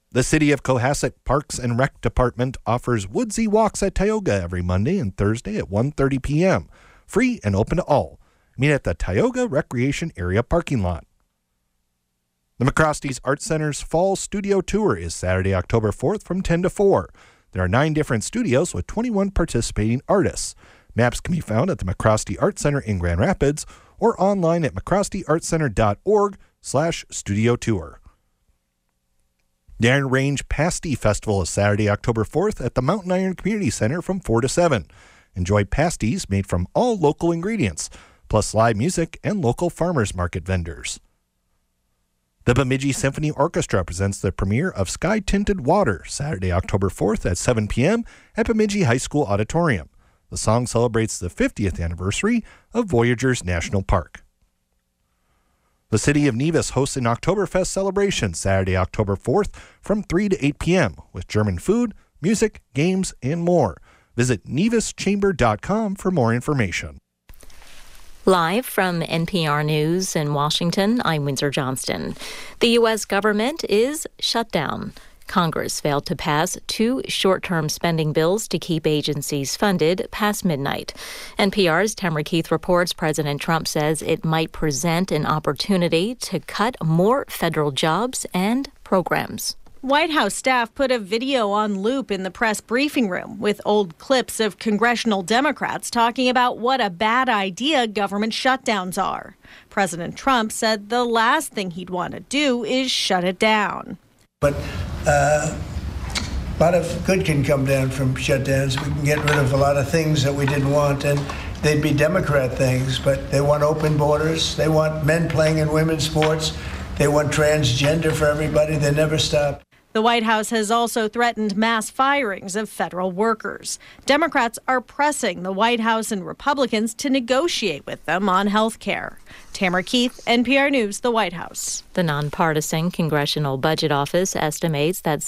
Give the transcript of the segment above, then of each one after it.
The City of Cohasset Parks and Rec Department offers woodsy walks at Tioga every Monday and Thursday at 1:30 p.m. Free and open to all. Meet at the Tioga Recreation Area parking lot. The McCrosty's Art Center's Fall Studio Tour is Saturday, October 4th from 10 to 4. There are 9 different studios with 21 participating artists. Maps can be found at the McCrosty Art Center in Grand Rapids or online at mccrostyartcenter.org/studio tour. The Iron Range Pasty Festival is Saturday, October 4th at the Mountain Iron Community Center from 4 to 7. Enjoy pasties made from all local ingredients, plus live music and local farmers market vendors. The Bemidji Symphony Orchestra presents the premiere of Sky Tinted Water, Saturday, October 4th at 7 p.m. at Bemidji High School Auditorium. The song celebrates the 50th anniversary of Voyageurs National Park. The City of Nevis hosts an Oktoberfest celebration Saturday, October 4th from 3 to 8 p.m. with German food, music, games, and more. Visit nevischamber.com for more information. Live from NPR News in Washington, I'm Windsor Johnston. The U.S. government is shut down. Congress failed to pass 2 short-term spending bills to keep agencies funded past midnight. NPR's Tamara Keith reports President Trump says it might present an opportunity to cut more federal jobs and programs. White House staff put a video on loop in the press briefing room with old clips of congressional Democrats talking about what a bad idea government shutdowns are. President Trump said the last thing he'd want to do is shut it down. But a lot of good can come down from shutdowns. We can get rid of a lot of things that we didn't want, and they'd be Democrat things, but they want open borders. They want men playing in women's sports. They want transgender for everybody. They never stop. The White House has also threatened mass firings of federal workers. Democrats are pressing the White House and Republicans to negotiate with them on health care. Tamara Keith, NPR News, the White House. The nonpartisan Congressional Budget Office estimates that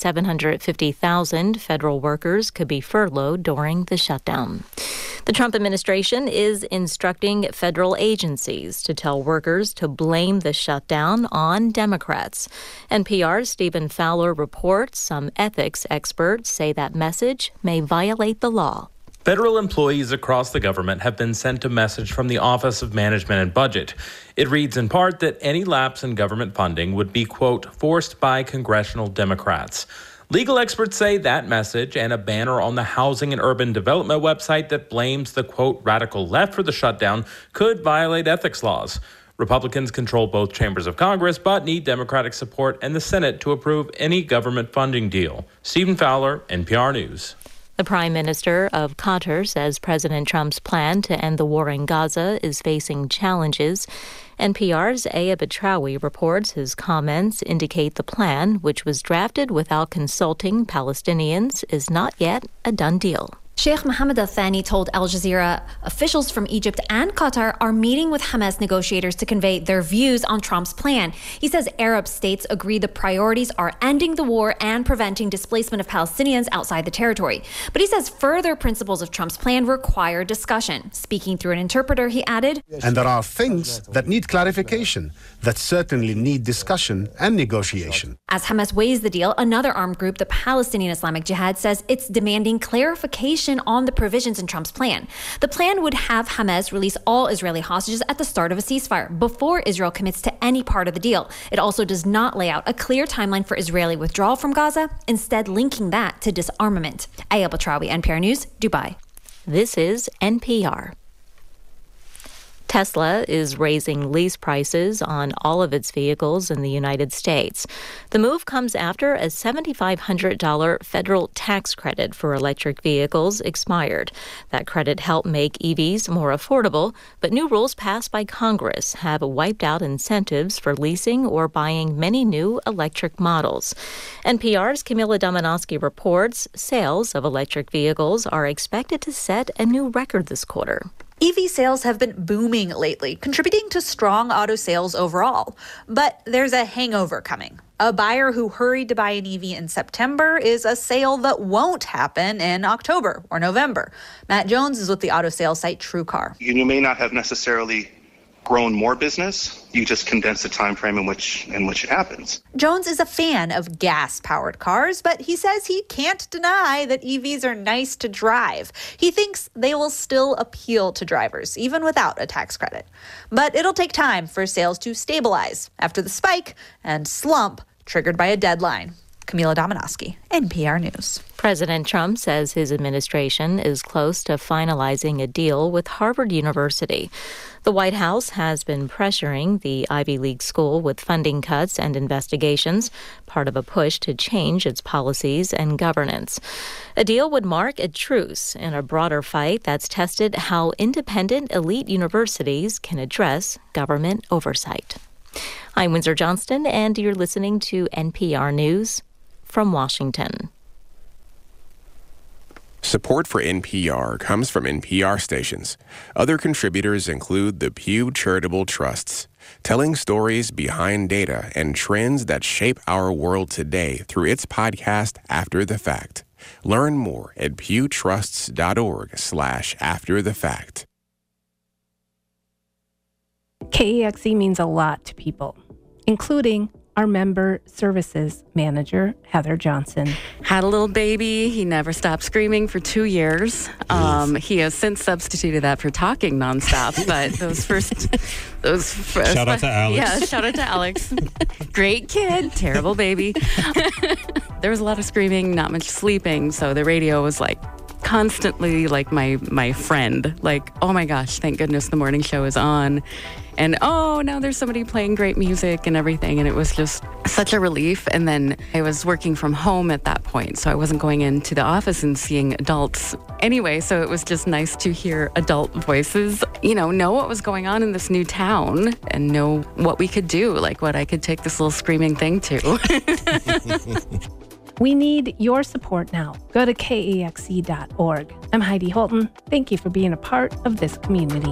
750,000 federal workers could be furloughed during the shutdown. The Trump administration is instructing federal agencies to tell workers to blame the shutdown on Democrats. NPR's Stephen Fowler reports some ethics experts say that message may violate the law. Federal employees across the government have been sent a message from the Office of Management and Budget. It reads in part that any lapse in government funding would be, quote, forced by congressional Democrats. Legal experts say that message and a banner on the Housing and Urban Development website that blames the, quote, radical left for the shutdown could violate ethics laws. Republicans control both chambers of Congress, but need Democratic support and the Senate to approve any government funding deal. Stephen Fowler, NPR News. The Prime Minister of Qatar says President Trump's plan to end the war in Gaza is facing challenges. NPR's Ayab Atrawi reports his comments indicate the plan, which was drafted without consulting Palestinians, is not yet a done deal. Sheikh Mohammed Al Thani told Al Jazeera officials from Egypt and Qatar are meeting with Hamas negotiators to convey their views on Trump's plan. He says Arab states agree the priorities are ending the war and preventing displacement of Palestinians outside the territory. But he says further principles of Trump's plan require discussion. Speaking through an interpreter, he added, and there are things that need clarification, that certainly need discussion and negotiation. As Hamas weighs the deal, another armed group, the Palestinian Islamic Jihad, says it's demanding clarification on the provisions in Trump's plan. The plan would have Hamas release all Israeli hostages at the start of a ceasefire before Israel commits to any part of the deal. It also does not lay out a clear timeline for Israeli withdrawal from Gaza, instead linking that to disarmament. Ayab Atrawi, NPR News, Dubai. This is NPR. Tesla is raising lease prices on all of its vehicles in the United States. The move comes after a $7,500 federal tax credit for electric vehicles expired. That credit helped make EVs more affordable, but new rules passed by Congress have wiped out incentives for leasing or buying many new electric models. NPR's Camila Domonoske reports sales of electric vehicles are expected to set a new record this quarter. EV sales have been booming lately, contributing to strong auto sales overall. But there's a hangover coming. A buyer who hurried to buy an EV in September is a sale that won't happen in October or November. Matt Jones is with the auto sales site TrueCar. You may not have necessarily grown more business. You just condense the time frame in which it happens. Jones is a fan of gas-powered cars, but he says he can't deny that EVs are nice to drive. He thinks they will still appeal to drivers, even without a tax credit. But it'll take time for sales to stabilize after the spike and slump triggered by a deadline. Camila Dominowski, NPR News. President Trump says his administration is close to finalizing a deal with Harvard University. The White House has been pressuring the Ivy League school with funding cuts and investigations, part of a push to change its policies and governance. A deal would mark a truce in a broader fight that's tested how independent elite universities can address government oversight. I'm Windsor Johnston, and you're listening to NPR News from Washington. Support for NPR comes from NPR stations. Other contributors include the Pew Charitable Trusts, telling stories behind data and trends that shape our world today through its podcast, After the Fact. Learn more at pewtrusts.org/afterthefact. KEXE means a lot to people, including our member services manager, Heather Johnson. Had a little baby. He never stopped screaming for 2 years. He has since substituted that for talking nonstop. But those first shout out to Alex. Yeah, shout out to Alex. Great kid, terrible baby. There was a lot of screaming, not much sleeping. So the radio was like constantly like my friend. Like, oh my gosh, thank goodness the morning show is on. And oh, now there's somebody playing great music and everything. And it was just such a relief. And then I was working from home at that point, so I wasn't going into the office and seeing adults anyway. So it was just nice to hear adult voices, know what was going on in this new town and know what we could do, like what I could take this little screaming thing to. We need your support now. Go to KEXE.org. I'm Heidi Holton. Thank you for being a part of this community.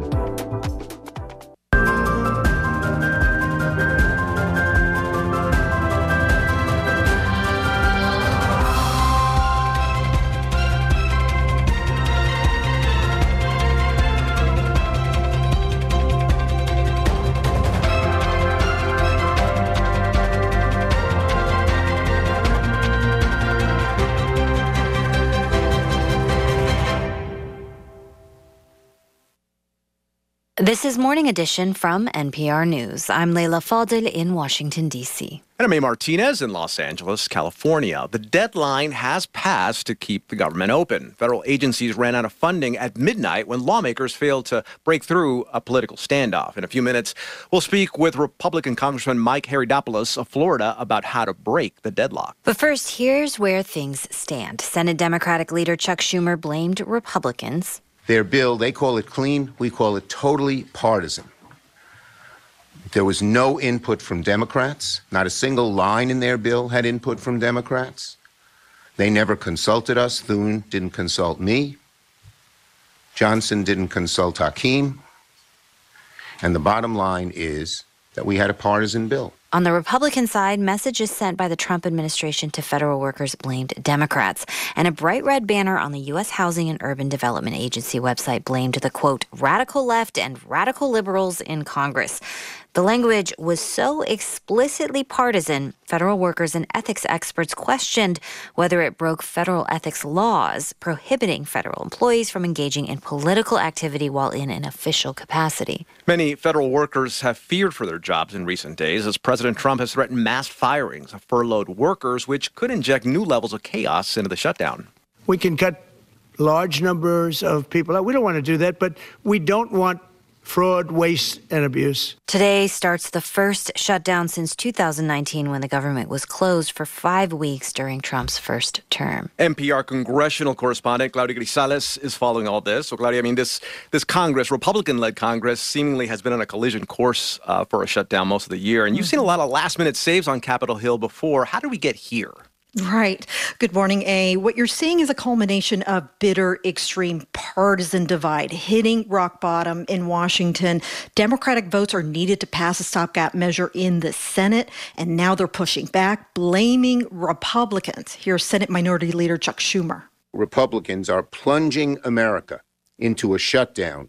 This is Morning Edition from NPR News. I'm Leila Fadel in Washington, D.C. And I'm A. Martinez in Los Angeles, California. The deadline has passed to keep the government open. Federal agencies ran out of funding at midnight when lawmakers failed to break through a political standoff. In a few minutes, we'll speak with Republican Congressman Mike Harridopoulos of Florida about how to break the deadlock. But first, here's where things stand. Senate Democratic leader Chuck Schumer blamed Republicans. Their bill, they call it clean, we call it totally partisan. There was no input from Democrats. Not a single line in their bill had input from Democrats. They never consulted us. Thune didn't consult me. Johnson didn't consult Hakeem. And the bottom line is that we had a partisan bill. On the Republican side, messages sent by the Trump administration to federal workers blamed Democrats. And a bright red banner on the U.S. Housing and Urban Development Agency website blamed the, quote, radical left and radical liberals in Congress. The language was so explicitly partisan, federal workers and ethics experts questioned whether it broke federal ethics laws prohibiting federal employees from engaging in political activity while in an official capacity. Many federal workers have feared for their jobs in recent days as President Trump has threatened mass firings of furloughed workers, which could inject new levels of chaos into the shutdown. We can cut large numbers of people out. We don't want to do that, but we don't want fraud, waste, and abuse. Today starts the first shutdown since 2019 when the government was closed for 5 weeks during Trump's first term. NPR congressional correspondent Claudia Grisales is following all this. So, Claudia, this Congress, Republican-led Congress, seemingly has been on a collision course for a shutdown most of the year. And you've seen a lot of last-minute saves on Capitol Hill before. How did we get here? Right. Good morning, A. What you're seeing is a culmination of bitter, extreme partisan divide hitting rock bottom in Washington. Democratic votes are needed to pass a stopgap measure in the Senate, and now they're pushing back, blaming Republicans. Here's Senate Minority Leader Chuck Schumer. Republicans are plunging America into a shutdown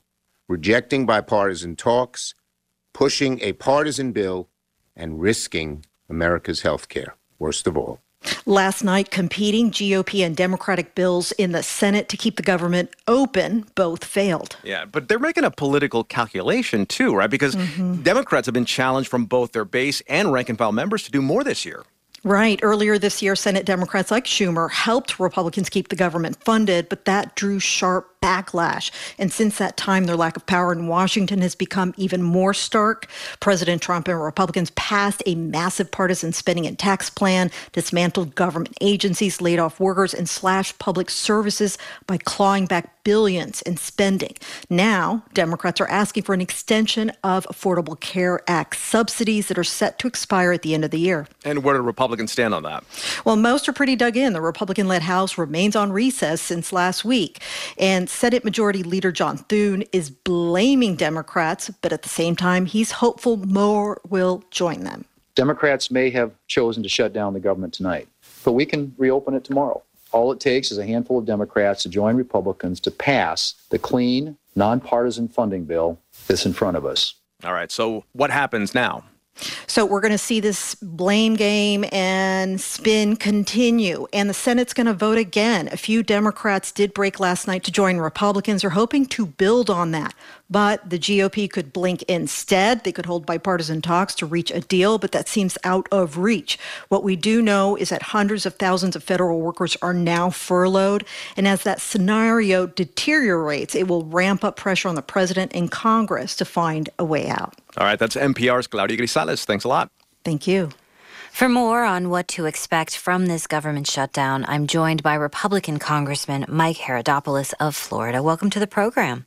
rejecting bipartisan talks, pushing a partisan bill, and risking America's health care, worst of all. Last night, competing GOP and Democratic bills in the Senate to keep the government open both failed. Yeah, but they're making a political calculation too, right? Because Democrats have been challenged from both their base and rank-and-file members to do more this year. Right. Earlier this year, Senate Democrats like Schumer helped Republicans keep the government funded, but that drew sharp backlash. And since that time, their lack of power in Washington has become even more stark. President Trump and Republicans passed a massive partisan spending and tax plan, dismantled government agencies, laid off workers, and slashed public services by clawing back billions in spending. Now, Democrats are asking for an extension of Affordable Care Act subsidies that are set to expire at the end of the year. And where do Republicans stand on that? Well, most are pretty dug in. The Republican-led House remains on recess since last week. And Senate Majority Leader John Thune is blaming Democrats, but at the same time, he's hopeful more will join them. Democrats may have chosen to shut down the government tonight, but we can reopen it tomorrow. All it takes is a handful of Democrats to join Republicans to pass the clean, nonpartisan funding bill that's in front of us. All right, so what happens now? So we're going to see this blame game and spin continue, and the Senate's going to vote again. A few Democrats did break last night to join Republicans. Are hoping to build on that. But the GOP could blink instead. They could hold bipartisan talks to reach a deal, but that seems out of reach. What we do know is that hundreds of thousands of federal workers are now furloughed. And as that scenario deteriorates, it will ramp up pressure on the president and Congress to find a way out. All right, that's NPR's Claudia Grisales. Thanks a lot. Thank you. For more on what to expect from this government shutdown, I'm joined by Republican Congressman Mike Herodopoulos of Florida. Welcome to the program.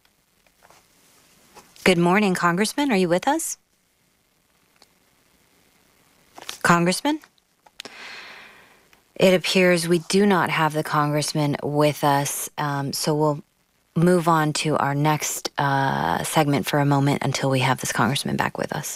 Good morning, Congressman. Are you with us? Congressman? It appears we do not have the Congressman with us, so we'll move on to our next segment for a moment until we have this Congressman back with us.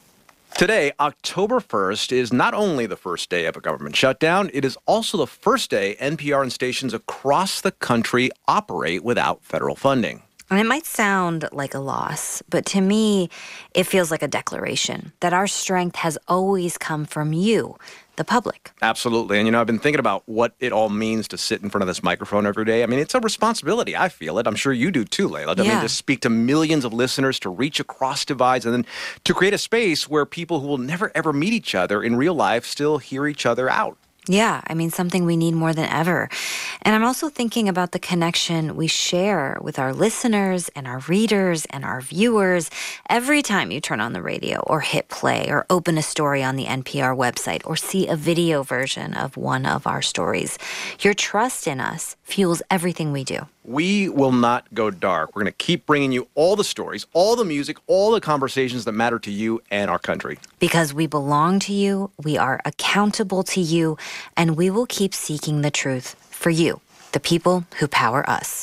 Today, October 1st, is not only the first day of a government shutdown, it is also the first day NPR and stations across the country operate without federal funding. And it might sound like a loss, but to me, it feels like a declaration that our strength has always come from you, the public. Absolutely. And, I've been thinking about what it all means to sit in front of this microphone every day. I mean, it's a responsibility. I feel it. I'm sure you do too, Layla. I mean, to speak to millions of listeners, to reach across divides, and then to create a space where people who will never, ever meet each other in real life still hear each other out. Yeah, I mean, something we need more than ever. And I'm also thinking about the connection we share with our listeners and our readers and our viewers every time you turn on the radio or hit play or open a story on the NPR website or see a video version of one of our stories. Your trust in us fuels everything we do. We will not go dark. We're going to keep bringing you all the stories, all the music, all the conversations that matter to you and our country. Because we belong to you, we are accountable to you, and we will keep seeking the truth for you, the people who power us.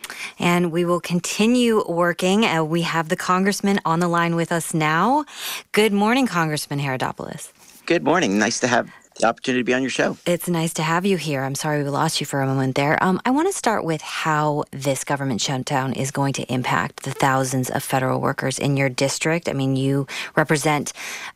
And we will continue working. We have the Congressman on the line with us now. Good morning, Congressman Herodopoulos. Good morning. Nice to have the opportunity to be on your show. It's nice to have you here. I'm sorry we lost you for a moment there. I want to start with how this government shutdown is going to impact the thousands of federal workers in your district. I mean, you represent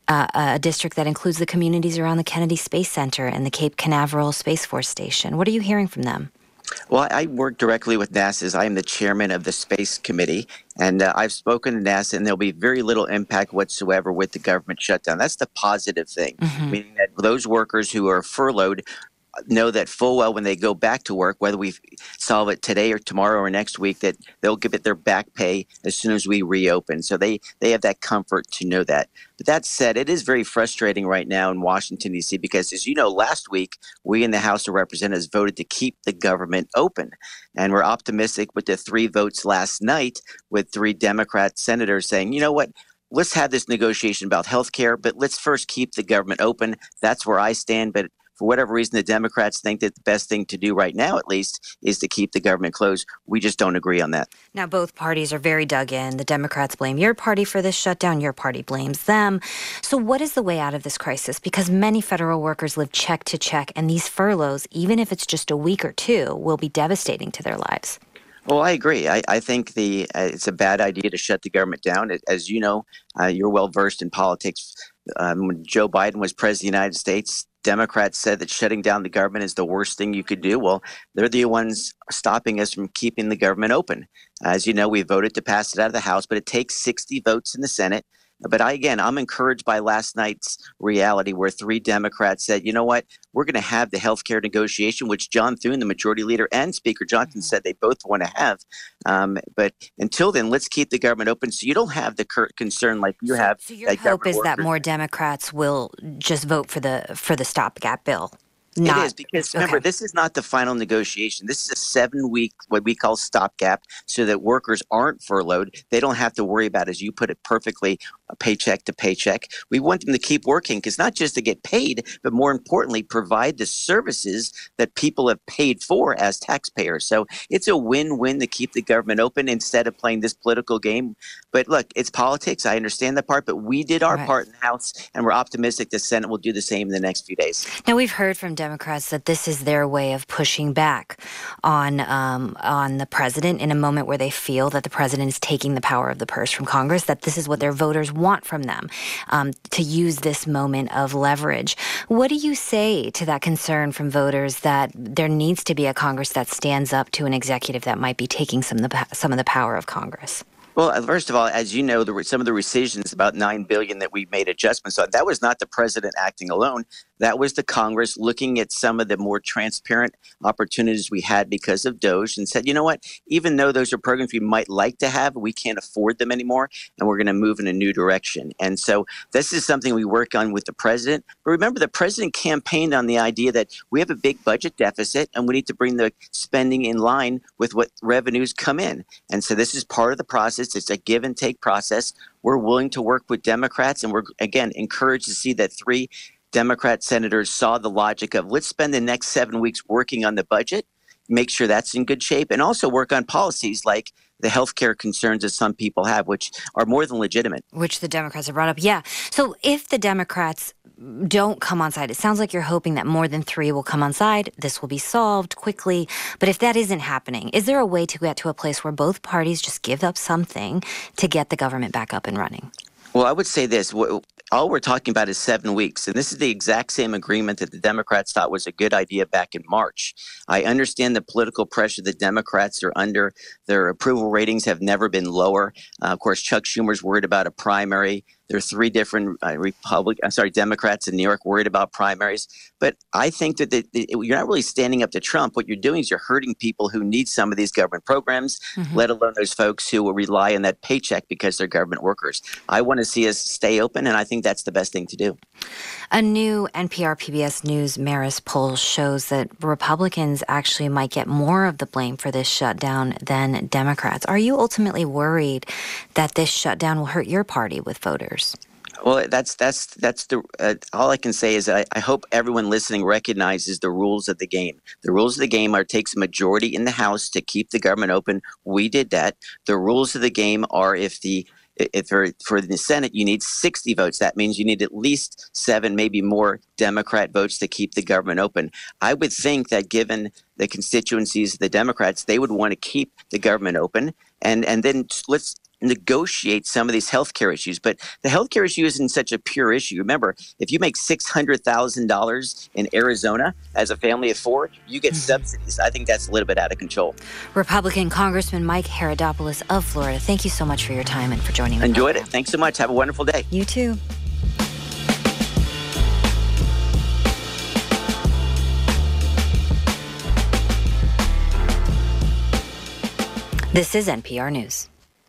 a district that includes the communities around the Kennedy Space Center and the Cape Canaveral Space Force Station. What are you hearing from them? Well, I work directly with NASA. I am the chairman of the Space Committee, and I've spoken to NASA, and there'll be very little impact whatsoever with the government shutdown. That's the positive thing, meaning that those workers who are furloughed know that full well when they go back to work, whether we solve it today or tomorrow or next week, that they'll give it their back pay as soon as we reopen. So they have that comfort to know that. But that said, it is very frustrating right now in Washington, D.C., because as you know, last week, we in the House of Representatives voted to keep the government open. And we're optimistic with the 3 votes last night with 3 Democrat senators saying, you know what? Let's have this negotiation about health care, but let's first keep the government open. That's where I stand. But for whatever reason, the Democrats think that the best thing to do right now, at least, is to keep the government closed. We just don't agree on that. Now, both parties are very dug in. The Democrats blame your party for this shutdown. Your party blames them. So what is the way out of this crisis? Because many federal workers live check to check, and these furloughs, even if it's just a week or 2, will be devastating to their lives. Well, I agree. I think it's a bad idea to shut the government down. As you know, you're well versed in politics. When Joe Biden was president of the United States, Democrats said that shutting down the government is the worst thing you could do. Well, they're the ones stopping us from keeping the government open. As you know, we voted to pass it out of the House, but it takes 60 votes in the Senate. But I'm encouraged by last night's reality where 3 Democrats said, you know what, we're going to have the health care negotiation, which John Thune, the majority leader, and Speaker Johnson said they both want to have. But until then, let's keep the government open so you don't have the concern like you have. So your hope is that more Democrats will just vote for the stopgap bill. It is, because remember, this is not the final negotiation. This is a 7-week, what we call stopgap, so that workers aren't furloughed. They don't have to worry about, as you put it perfectly, a paycheck to paycheck. We want them to keep working, because not just to get paid, but more importantly, provide the services that people have paid for as taxpayers. So it's a win-win to keep the government open instead of playing this political game. But look, it's politics. I understand that part, but we did our part in the House, and we're optimistic the Senate will do the same in the next few days. Now, we've heard from Democrats that this is their way of pushing back on the president in a moment where they feel that the president is taking the power of the purse from Congress, that this is what their voters want from them, to use this moment of leverage. What do you say to that concern from voters that there needs to be a Congress that stands up to an executive that might be taking some of the power of Congress? Well, first of all, as you know, there were some of the rescissions, about $9 billion that we made adjustments on. That was not the president acting alone. That was the Congress looking at some of the more transparent opportunities we had because of DOGE and said, you know what, even though those are programs we might like to have, we can't afford them anymore, and we're going to move in a new direction. And so this is something we work on with the president. But remember, the president campaigned on the idea that we have a big budget deficit and we need to bring the spending in line with what revenues come in. And so this is part of the process. It's a give and take process. We're willing to work with Democrats, and we're, again, encouraged to see that 3 Democrat senators saw the logic of let's spend the next 7 weeks working on the budget, make sure that's in good shape, and also work on policies like the health care concerns that some people have, which are more than legitimate. Which the Democrats have brought up, yeah. So if the Democrats don't come on side, it sounds like you're hoping that more than 3 will come on side. This will be solved quickly. But if that isn't happening, is there a way to get to a place where both parties just give up something to get the government back up and running? Well, I would say this. All we're talking about is 7 weeks, and this is the exact same agreement that the Democrats thought was a good idea back in March. I understand the political pressure the Democrats are under. Their approval ratings have never been lower. Of course, Chuck Schumer's worried about a primary. There are 3 different Democrats in New York worried about primaries. But I think that you're not really standing up to Trump. What you're doing is you're hurting people who need some of these government programs, let alone those folks who will rely on that paycheck because they're government workers. I want to see us stay open, and I think that's the best thing to do. A new NPR PBS News Marist poll shows that Republicans actually might get more of the blame for this shutdown than Democrats. Are you ultimately worried that this shutdown will hurt your party with voters? Well, that's the all I can say is I hope everyone listening recognizes the rules of the game. The rules of the game are it takes a majority in the House to keep the government open. We did that. The rules of the game are for the Senate, you need 60 votes. That means you need at least 7, maybe more Democrat votes to keep the government open. I would think that given the constituencies of the Democrats, they would want to keep the government open. And then let's negotiate some of these healthcare issues. But the healthcare issue isn't such a pure issue. Remember, if you make $600,000 in Arizona as a family of 4, you get subsidies. I think that's a little bit out of control. Republican Congressman Mike Herodopoulos of Florida, thank you so much for your time and for joining me. Enjoyed it. Thanks so much. Have a wonderful day. You too. This is NPR News.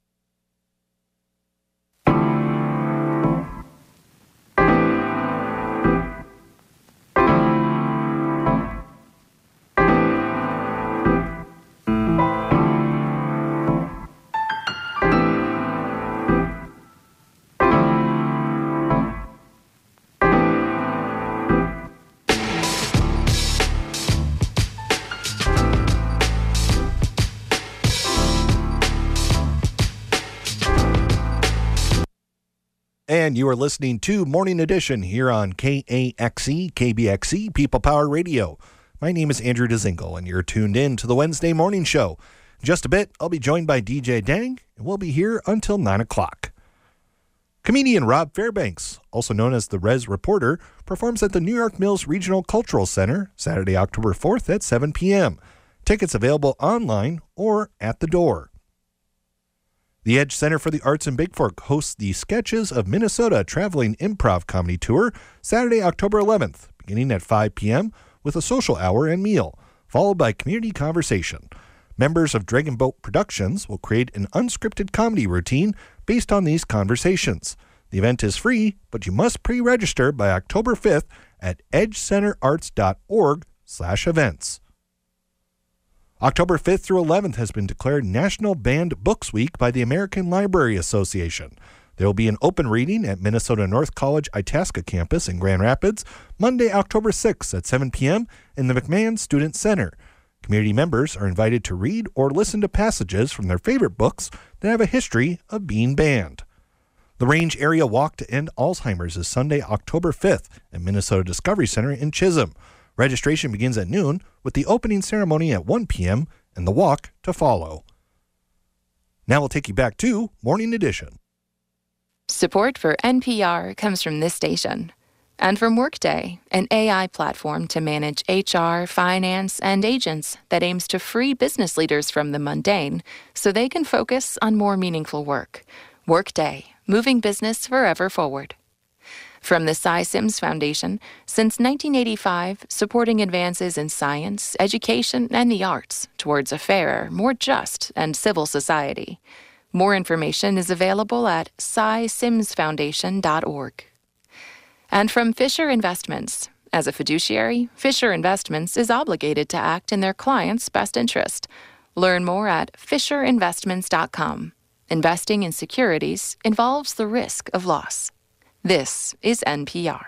And you are listening to Morning Edition here on KAXE, KBXE, People Power Radio. My name is Andrew DeZingle, and you're tuned in to the Wednesday Morning Show. In just a bit, I'll be joined by DJ Dang, and we'll be here until 9 o'clock. Comedian Rob Fairbanks, also known as the Rez Reporter, performs at the New York Mills Regional Cultural Center Saturday, October 4th at 7 p.m. Tickets available online or at the door. The Edge Center for the Arts in Bigfork hosts the Sketches of Minnesota Traveling Improv Comedy Tour Saturday, October 11th, beginning at 5 p.m. with a social hour and meal, followed by community conversation. Members of Dragon Boat Productions will create an unscripted comedy routine based on these conversations. The event is free, but you must pre-register by October 5th at edgecenterarts.org/events. October 5th through 11th has been declared National Banned Books Week by the American Library Association. There will be an open reading at Minnesota North College Itasca campus in Grand Rapids, Monday, October 6th at 7 p.m. in the McMahon Student Center. Community members are invited to read or listen to passages from their favorite books that have a history of being banned. The Range Area Walk to End Alzheimer's is Sunday, October 5th at Minnesota Discovery Center in Chisholm. Registration begins at noon with the opening ceremony at 1 p.m. and the walk to follow. Now we'll take you back to Morning Edition. Support for NPR comes from this station and from Workday, an AI platform to manage HR, finance, and agents that aims to free business leaders from the mundane so they can focus on more meaningful work. Workday, moving business forever forward. From the Cy Sims Foundation, since 1985, supporting advances in science, education, and the arts towards a fairer, more just, and civil society. More information is available at cysimsfoundation.org. And from Fisher Investments. As a fiduciary, Fisher Investments is obligated to act in their client's best interest. Learn more at fisherinvestments.com. Investing in securities involves the risk of loss. This is NPR.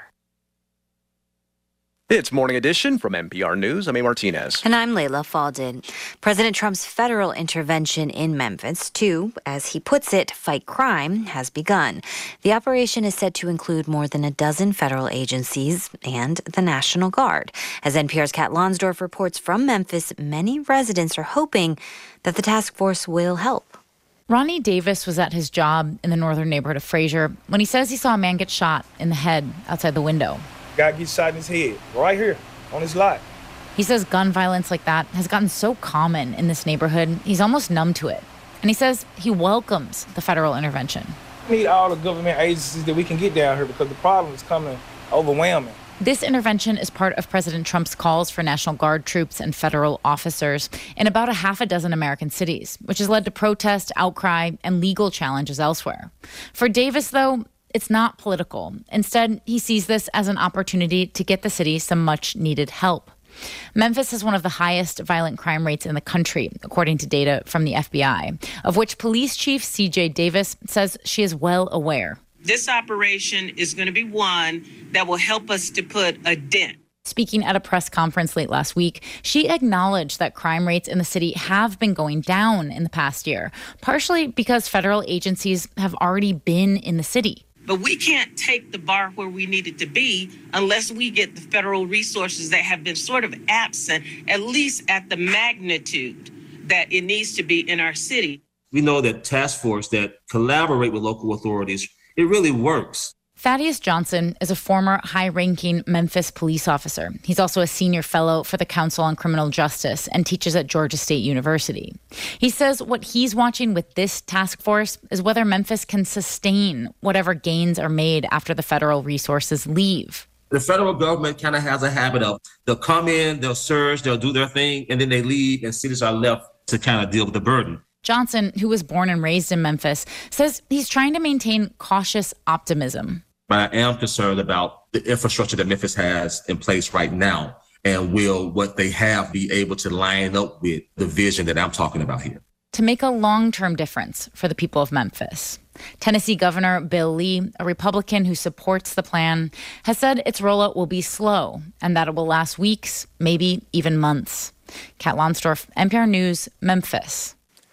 It's Morning Edition from NPR News. I'm A. Martinez. And I'm Layla Faldin. President Trump's federal intervention in Memphis to, as he puts it, fight crime, has begun. The operation is said to include more than a dozen federal agencies and the National Guard. As NPR's Kat Lonsdorf reports from Memphis, many residents are hoping that the task force will help. Ronnie Davis was at his job in the northern neighborhood of Fraser when he says he saw a man get shot in the head outside the window. Guy gets shot in his head right here on his lot. He says gun violence like that has gotten so common in this neighborhood, he's almost numb to it. And he says he welcomes the federal intervention. We need all the government agencies that we can get down here because the problem is coming overwhelming. This intervention is part of President Trump's calls for National Guard troops and federal officers in about a half a dozen American cities, which has led to protest, outcry, and legal challenges elsewhere. For Davis, though, it's not political. Instead, he sees this as an opportunity to get the city some much-needed help. Memphis has one of the highest violent crime rates in the country, according to data from the FBI, of which Police Chief C.J. Davis says she is well aware. This operation is going to be one that will help us to put a dent. Speaking at a press conference late last week, she acknowledged that crime rates in the city have been going down in the past year, partially because federal agencies have already been in the city. But we can't take the bar where we need it to be unless we get the federal resources that have been sort of absent, at least at the magnitude that it needs to be in our city. We know that task force that collaborate with local authorities, it really works. Thaddeus Johnson is a former high-ranking Memphis police officer. He's also a senior fellow for the Council on Criminal Justice and teaches at Georgia State University. He says what he's watching with this task force is whether Memphis can sustain whatever gains are made after the federal resources leave. The federal government kind of has a habit of they'll come in, they'll surge, they'll do their thing, and then they leave, and cities are left to kind of deal with the burden. Johnson, who was born and raised in Memphis, says he's trying to maintain cautious optimism. But I am concerned about the infrastructure that Memphis has in place right now, and will what they have be able to line up with the vision that I'm talking about here. To make a long-term difference for the people of Memphis. Tennessee Governor Bill Lee, a Republican who supports the plan, has said its rollout will be slow and that it will last weeks, maybe even months. Kat Lonsdorf, NPR News, Memphis.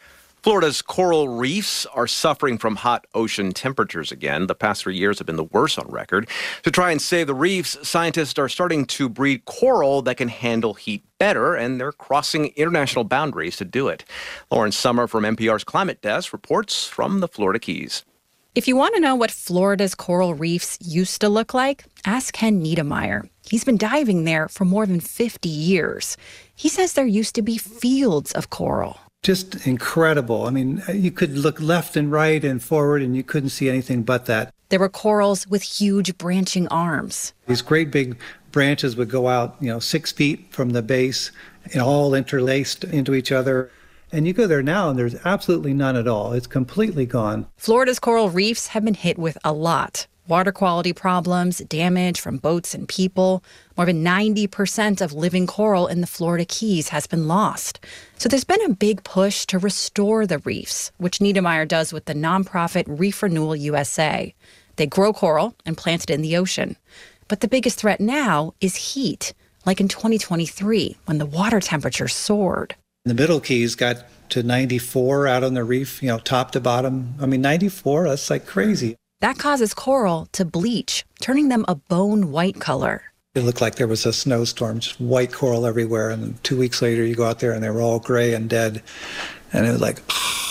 Florida's coral reefs are suffering from hot ocean temperatures again. The past 3 years have been the worst on record. To try and save the reefs, scientists are starting to breed coral that can handle heat better, and they're crossing international boundaries to do it. Lauren Sommer from NPR's Climate Desk reports from the Florida Keys. If you want to know what Florida's coral reefs used to look like, ask Ken Niedermeyer. He's been diving there for more than 50 years. He says there used to be fields of coral. Just incredible. I mean, you could look left and right and forward and you couldn't see anything but that. There were corals with huge branching arms. These great big branches would go out, 6 feet from the base, all interlaced into each other. And you go there now and there's absolutely none at all. It's completely gone. Florida's coral reefs have been hit with a lot. Water quality problems, damage from boats and people. More than 90% of living coral in the Florida Keys has been lost. So there's been a big push to restore the reefs, which Niedermeyer does with the nonprofit Reef Renewal USA. They grow coral and plant it in the ocean. But the biggest threat now is heat, like in 2023, when the water temperature soared. The Middle Keys got to 94 out on the reef, top to bottom. 94, that's like crazy. That causes coral to bleach, turning them a bone white color. It looked like there was a snowstorm, just white coral everywhere. And then 2 weeks later, you go out there and they were all gray and dead. And it was like,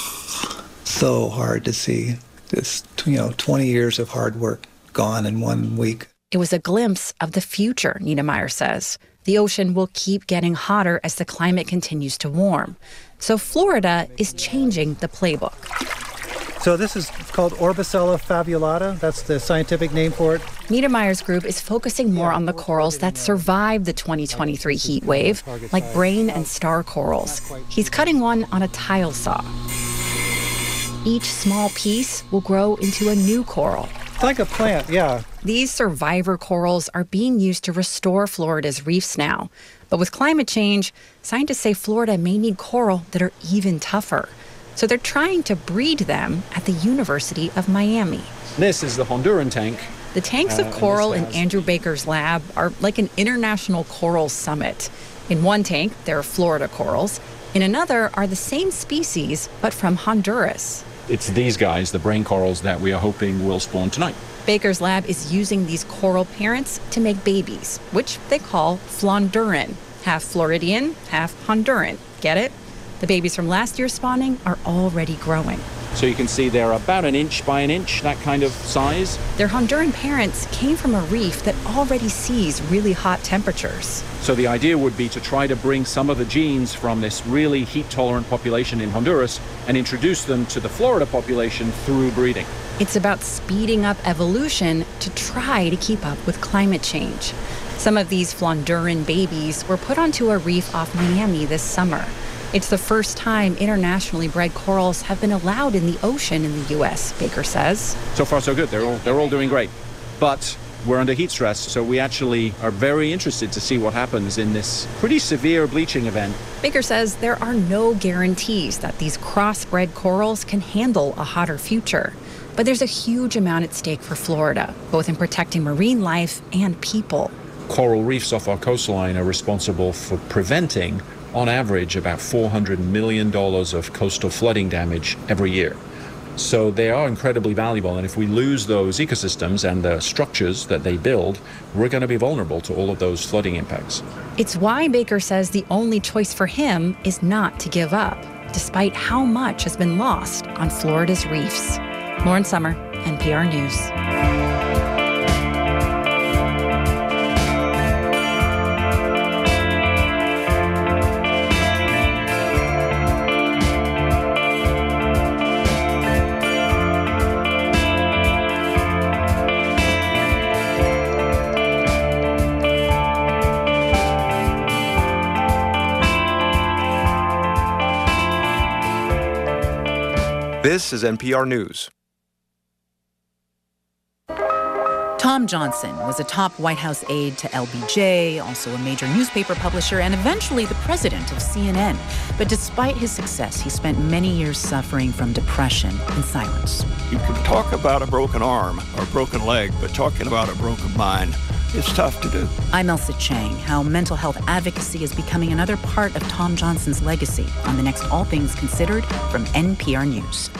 so hard to see. This, 20 years of hard work gone in 1 week. It was a glimpse of the future, Niedermeyer says. The ocean will keep getting hotter as the climate continues to warm. So Florida is changing the playbook. So this is called Orbicella fabulata. That's the scientific name for it. Niedermeyer's group is focusing more on the corals that survived the 2023 heat wave, like brain and star corals. He's cutting one on a tile saw. Each small piece will grow into a new coral. It's like a plant, yeah. These survivor corals are being used to restore Florida's reefs now. But with climate change, scientists say Florida may need coral that are even tougher. So they're trying to breed them at the University of Miami. This is the Honduran tank. The tanks of coral in Andrew Baker's lab are like an international coral summit. In one tank, there are Florida corals. In another are the same species, but from Honduras. It's these guys, the brain corals, that we are hoping will spawn tonight. Baker's lab is using these coral parents to make babies, which they call Flonduran. Half Floridian, half Honduran. Get it? The babies from last year's spawning are already growing. So you can see they're about 1 inch by 1 inch, that kind of size. Their Honduran parents came from a reef that already sees really hot temperatures. So the idea would be to try to bring some of the genes from this really heat-tolerant population in Honduras and introduce them to the Florida population through breeding. It's about speeding up evolution to try to keep up with climate change. Some of these Flonduran babies were put onto a reef off Miami this summer. It's the first time internationally bred corals have been allowed in the ocean in the U.S., Baker says. So far, so good. They're all doing great. But we're under heat stress, so we actually are very interested to see what happens in this pretty severe bleaching event. Baker says there are no guarantees that these crossbred corals can handle a hotter future. But there's a huge amount at stake for Florida, both in protecting marine life and people. Coral reefs off our coastline are responsible for preventing, on average, about $400 million of coastal flooding damage every year. So they are incredibly valuable, and if we lose those ecosystems and the structures that they build, we're going to be vulnerable to all of those flooding impacts. It's why Baker says the only choice for him is not to give up, despite how much has been lost on Florida's reefs. Lauren Sommer, NPR News. This is NPR News. Tom Johnson was a top White House aide to LBJ, also a major newspaper publisher, and eventually the president of CNN. But despite his success, he spent many years suffering from depression in silence. You can talk about a broken arm or a broken leg, but talking about a broken mind it's tough to do. I'm Elsa Chang. How mental health advocacy is becoming another part of Tom Johnson's legacy on the next All Things Considered from NPR News.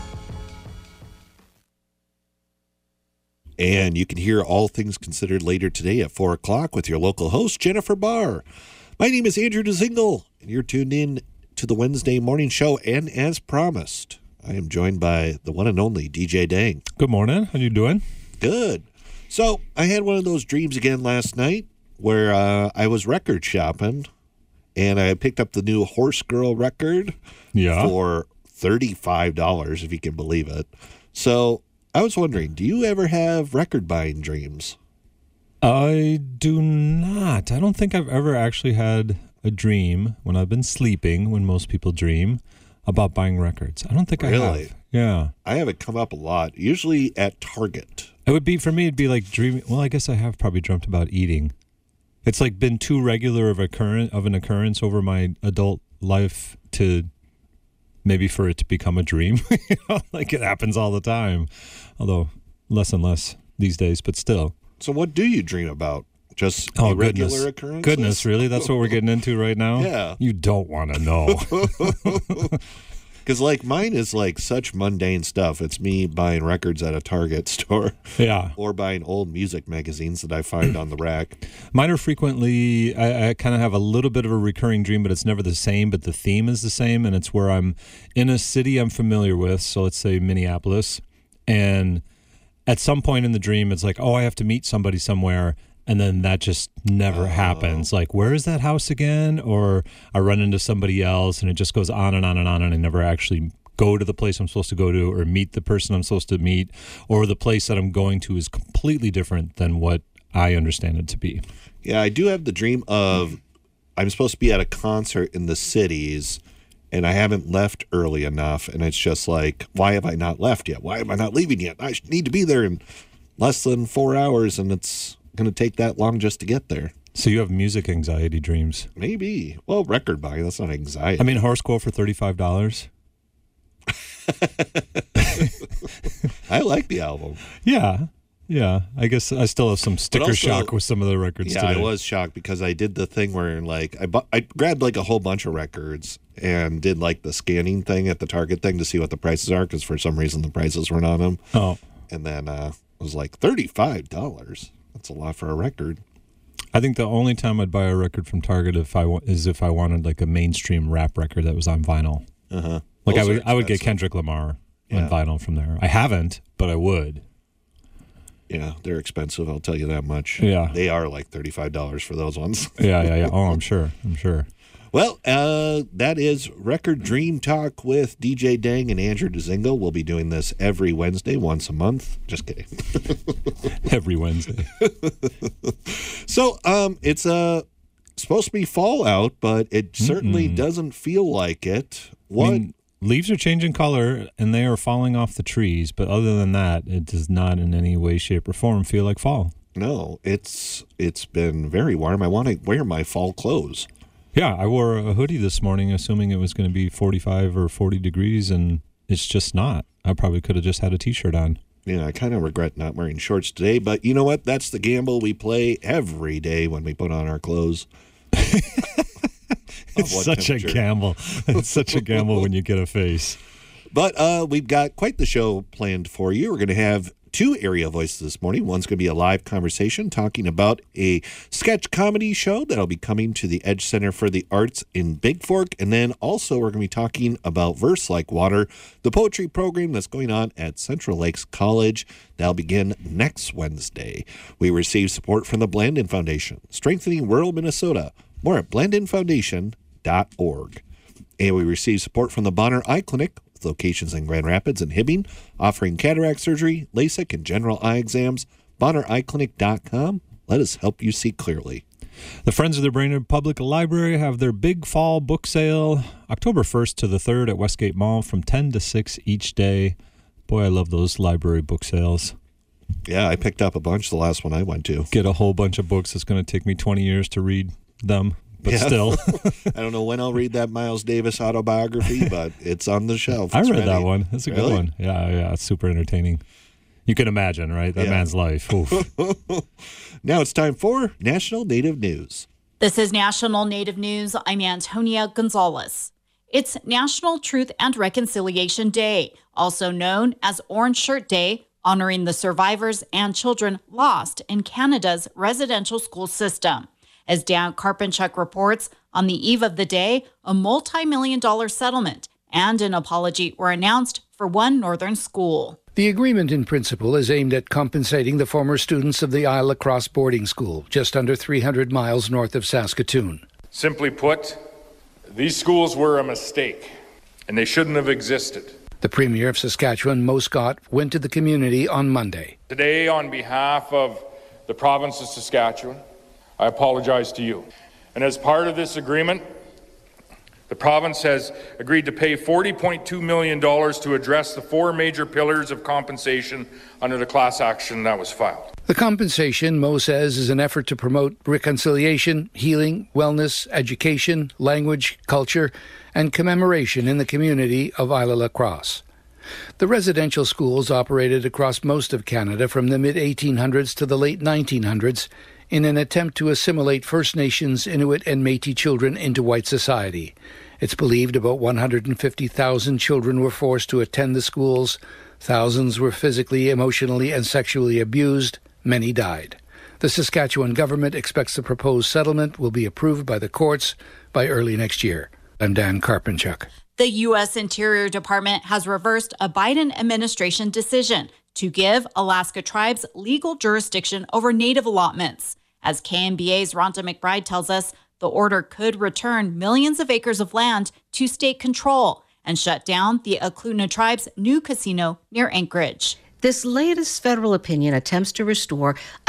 And you can hear All Things Considered later today at 4 o'clock with your local host, Jennifer Barr. My name is Andrew DeZingle, and you're tuned in to the Wednesday morning show. And as promised, I am joined by the one and only DJ Dang. Good morning. How you doing? Good. So I had one of those dreams again last night where I was record shopping, and I picked up the new Horse Girl record for $35, if you can believe it. So I was wondering, do you ever have record buying dreams? I do not. I don't think I've ever actually had a dream when I've been sleeping, when most people dream, about buying records. I don't think I have. Yeah. I have it come up a lot, usually at Target. It would be, for me, it'd be like dreaming. Well, I guess I have probably dreamt about eating. It's like been too regular of an occurrence over my adult life to maybe for it to become a dream. Like it happens all the time. Although less and less these days, but still. So what do you dream about? Just irregular occurrences? Goodness, really? That's what we're getting into right now? Yeah. You don't want to know. Because like mine is like such mundane stuff. It's me buying records at a Target store. Yeah. Or buying old music magazines that I find on the rack. Mine are frequently, I kind of have a little bit of a recurring dream, but it's never the same, but the theme is the same. And it's where I'm in a city I'm familiar with. So let's say Minneapolis. And at some point in the dream, it's like, oh, I have to meet somebody somewhere. And then that just never happens. Like, where is that house again? Or I run into somebody else, and it just goes on and on and on, and I never actually go to the place I'm supposed to go to or meet the person I'm supposed to meet, or the place that I'm going to is completely different than what I understand it to be. Yeah, I do have the dream of I'm supposed to be at a concert in the cities, and I haven't left early enough, and it's just like, why have I not left yet? Why am I not leaving yet? I need to be there in less than 4 hours, and it's going to take that long just to get there. So you have music anxiety dreams? Maybe. Well, record buying, that's not anxiety. I mean, Horse Girl for $35. I like the album. Yeah. I guess I still have some sticker shock with some of the records today. I was shocked because I did the thing where like I grabbed like a whole bunch of records and did like the scanning thing at the Target thing to see what the prices are, because for some reason the prices weren't on them. Oh. And then it was like $35. That's a lot for a record. I think the only time I'd buy a record from Target if I wanted like a mainstream rap record that was on vinyl. Uh-huh. Like I would get Kendrick Lamar on vinyl from there. I haven't, but I would. Yeah, they're expensive, I'll tell you that much. Yeah. They are like $35 for those ones. Yeah. Oh, I'm sure. Well, that is Record Dream Talk with DJ Dang and Andrew DeZingle. We'll be doing this every Wednesday, once a month. Just kidding. Every Wednesday. So, it's supposed to be fall out, but it certainly doesn't feel like it. I mean, leaves are changing color, and they are falling off the trees. But other than that, it does not in any way, shape, or form feel like fall. No, it's been very warm. I want to wear my fall clothes. Yeah, I wore a hoodie this morning, assuming it was going to be 45 or 40 degrees, and it's just not. I probably could have just had a T-shirt on. Yeah, I kind of regret not wearing shorts today, but you know what? That's the gamble we play every day when we put on our clothes. It's such a gamble. It's such a gamble when you get a face. But we've got quite the show planned for you. We're going to have 2 area voices this morning. One's going to be a live conversation talking about a sketch comedy show that'll be coming to the Edge Center for the Arts in Big Fork. And then also we're going to be talking about Verse Like Water, the poetry program that's going on at Central Lakes College. That'll begin next Wednesday. We receive support from the Blandin Foundation, strengthening rural Minnesota. More at blandinfoundation.org. And we receive support from the Bonner Eye Clinic, with locations in Grand Rapids and Hibbing, offering cataract surgery, LASIK, and general eye exams. BonnerEyeClinic.com. Let us help you see clearly. The Friends of the Brainerd Public Library have their big fall book sale October 1st to the 3rd at Westgate Mall from 10 to 6 each day. Boy, I love those library book sales. Yeah, I picked up a bunch the last one I went to. Get a whole bunch of books. It's going to take me 20 years to read them. But still. I don't know when I'll read that Miles Davis autobiography, but it's on the shelf. I read that one. It's a good one. Yeah, it's super entertaining. You can imagine, right? That man's life. Oof. Now it's time for National Native News. This is National Native News. I'm Antonia Gonzalez. It's National Truth and Reconciliation Day, also known as Orange Shirt Day, honoring the survivors and children lost in Canada's residential school system. As Dan Karpinchuk reports, on the eve of the day, a multi-million-dollar settlement and an apology were announced for one northern school. The agreement in principle is aimed at compensating the former students of the Isle La Crosse boarding school, just under 300 miles north of Saskatoon. Simply put, these schools were a mistake, and they shouldn't have existed. The Premier of Saskatchewan, Mo Scott, went to the community on Monday. Today, on behalf of the province of Saskatchewan, I apologize to you. And as part of this agreement, the province has agreed to pay $40.2 million to address the four major pillars of compensation under the class action that was filed. The compensation, Mo says, is an effort to promote reconciliation, healing, wellness, education, language, culture, and commemoration in the community of Isle La Crosse. The residential schools operated across most of Canada from the mid-1800s to the late 1900s in an attempt to assimilate First Nations, Inuit, and Métis children into white society. It's believed about 150,000 children were forced to attend the schools. Thousands were physically, emotionally, and sexually abused. Many died. The Saskatchewan government expects the proposed settlement will be approved by the courts by early next year. I'm Dan Karpinchuk. The U.S. Interior Department has reversed a Biden administration decision to give Alaska tribes legal jurisdiction over native allotments. As KNBA's Rhonda McBride tells us, the order could return millions of acres of land to state control and shut down the Eklutna tribe's new casino near Anchorage. This latest federal opinion attempts to restore a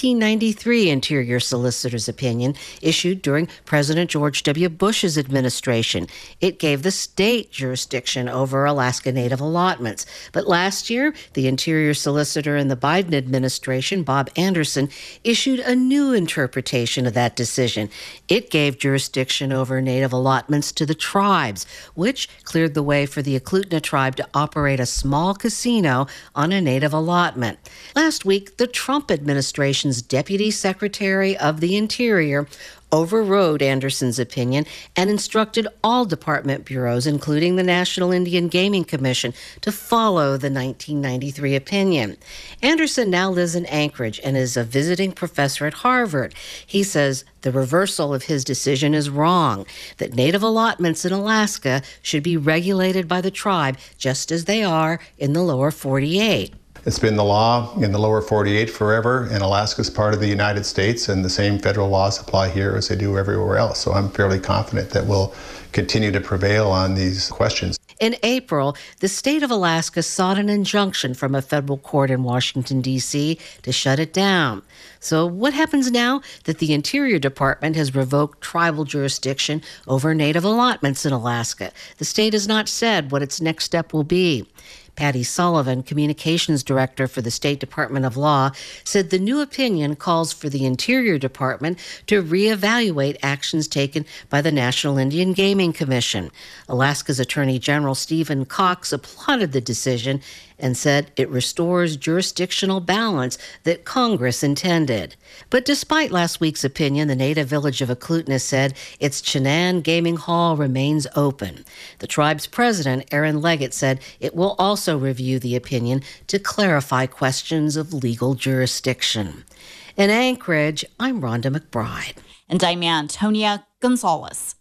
1993 Interior Solicitor's opinion issued during President George W. Bush's administration. It gave the state jurisdiction over Alaska Native allotments. But last year, the Interior Solicitor in the Biden administration, Bob Anderson, issued a new interpretation of that decision. It gave jurisdiction over Native allotments to the tribes, which cleared the way for the Eklutna tribe to operate a small casino on a Native allotment. Last week, the Trump administration's Deputy Secretary of the Interior overrode Anderson's opinion and instructed all department bureaus, including the National Indian Gaming Commission, to follow the 1993 opinion. Anderson now lives in Anchorage and is a visiting professor at Harvard. He says the reversal of his decision is wrong, that native allotments in Alaska should be regulated by the tribe just as they are in the lower 48. It's been the law in the lower 48 forever, and Alaska's part of the United States, and the same federal laws apply here as they do everywhere else. So I'm fairly confident that we'll continue to prevail on these questions. In April, the state of Alaska sought an injunction from a federal court in Washington, D.C. to shut it down. So what happens now that the Interior Department has revoked tribal jurisdiction over native allotments in Alaska? The state has not said what its next step will be. Patty Sullivan, communications director for the State Department of Law, said the new opinion calls for the Interior Department to reevaluate actions taken by the National Indian Gaming Commission. Alaska's Attorney General Stephen Cox applauded the decision and said it restores jurisdictional balance that Congress intended. But despite last week's opinion, the native village of Eklutna said its Chinan Gaming Hall remains open. The tribe's president, Aaron Leggett, said it will also review the opinion to clarify questions of legal jurisdiction. In Anchorage, I'm Rhonda McBride. And I'm Antonia Gonzalez.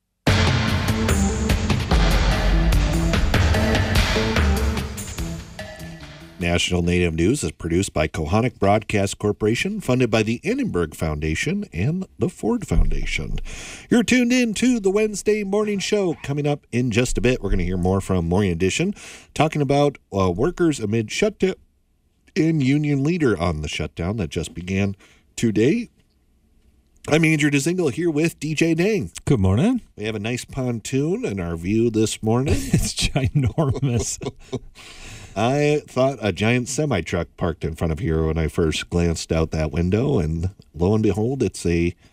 National Native News is produced by Kohanik Broadcast Corporation, funded by the Annenberg Foundation and the Ford Foundation. You're tuned in to the Wednesday Morning Show. Coming up in just a bit, we're going to hear more from Morning Edition, talking about workers amid shutdown and union leader on the shutdown that just began today. I'm Andrew DeZingle here with DJ Dang. Good morning. We have a nice pontoon in our view this morning. It's ginormous. I thought a giant semi-truck parked in front of here when I first glanced out that window, and lo and behold, it's a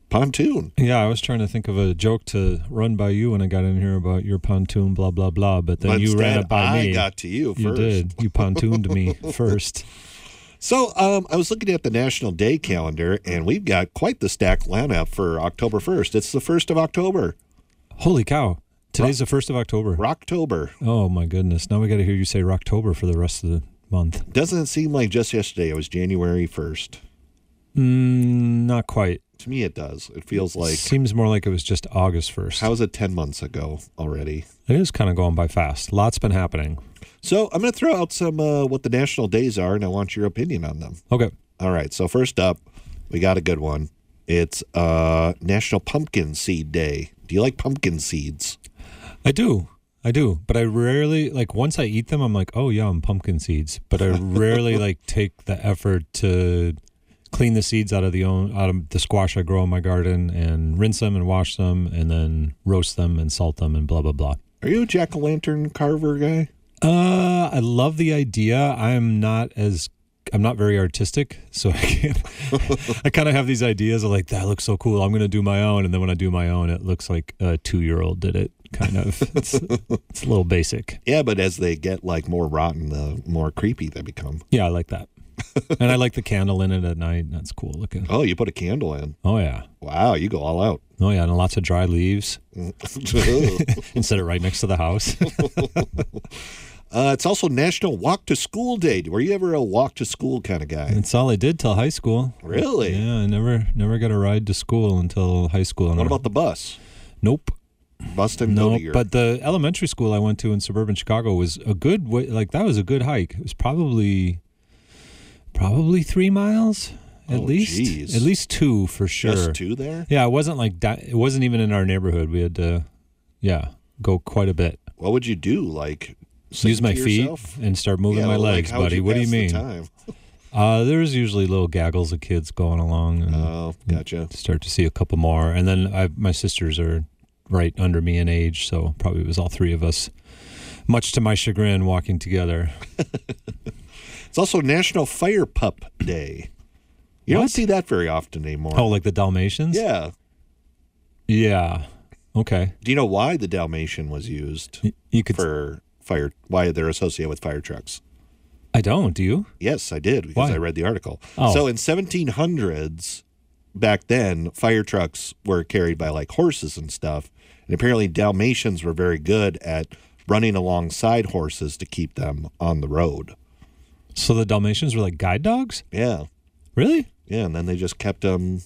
pontoon. Yeah, I was trying to think of a joke to run by you when I got in here about your pontoon, blah, blah, blah. But then you ran it by me. I got to you first. You did. You pontooned me first. So I was looking at the National Day calendar, and we've got quite the stacked lineup for October 1st. It's the 1st of October. Holy cow. Today's the 1st of October. Rocktober. Oh, my goodness. Now we got to hear you say Rocktober for the rest of the month. Doesn't it seem like just yesterday it was January 1st? Not quite. To me, it does. It feels like... Seems more like it was just August 1st. How is it 10 months ago already? It is kind of going by fast. Lots been happening. So I'm going to throw out some what the national days are, and I want your opinion on them. Okay. All right. So first up, we got a good one. It's National Pumpkin Seed Day. Do you like pumpkin seeds? I do. But I rarely, like, once I eat them, I'm like, oh, yum, pumpkin seeds. But I rarely, like, take the effort to clean the seeds out of the squash I grow in my garden and rinse them and wash them and then roast them and salt them and blah, blah, blah. Are you a jack-o'-lantern carver guy? I love the idea. I'm not very artistic, so I kind of have these ideas of like, that looks so cool, I'm going to do my own. And then when I do my own, it looks like a 2-year-old did it, kind of. It's a little basic. Yeah, but as they get like more rotten, the more creepy they become. Yeah, I like that. And I like the candle in it at night. That's cool looking. Oh, you put a candle in? Oh, yeah. Wow, you go all out. Oh, yeah, and lots of dry leaves. And set it right next to the house. It's also National Walk to School Day. Were you ever a walk to school kind of guy? That's all I did till high school. Really? Yeah, I never got a ride to school until high school. What about the bus? Nope. Bus didn't go to your... But the elementary school I went to in suburban Chicago was a good way. Like, that was a good hike. It was probably 3 miles at least. Geez. At least 2 for sure. Just 2 there? Yeah, it wasn't like it wasn't even in our neighborhood. We had to, go quite a bit. What would you do? Like, use my feet and start moving my legs, buddy. What do you mean? There's usually little gaggles of kids going along. And gotcha. Start to see a couple more, and then my sisters are right under me in age, so probably it was all 3 of us, much to my chagrin, walking together. It's also National Fire Pup Day. You don't see that very often anymore. Oh, like the Dalmatians? Yeah. Yeah. Okay. Do you know why the Dalmatian was used for fire? Why they're associated with fire trucks? I don't. Do you? Yes, I did because I read the article. Oh. So in 1700s, back then, fire trucks were carried by like horses and stuff, and apparently Dalmatians were very good at running alongside horses to keep them on the road. So the Dalmatians were like guide dogs? Yeah. Really? Yeah, and then they just kept them.